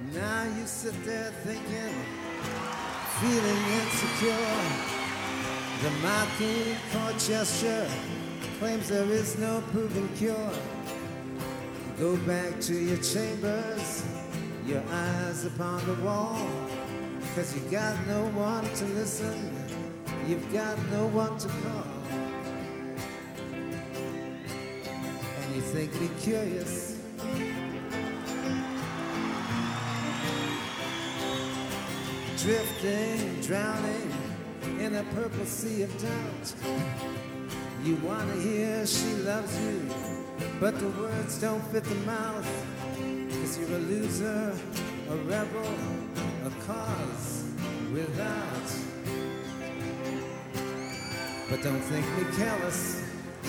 Now you sit there thinking, feeling insecure. The mocking court gesture claims there is no proven cure. Go back to your chambers, your eyes upon the wall, 'cause you got no one to listen, you've got no one to call. And you think me curious, drifting, drowning in a purple sea of doubt. You wanna hear she loves you, but the words don't fit the mouth, 'cause you're a loser, a rebel, a cause without. But don't think me careless,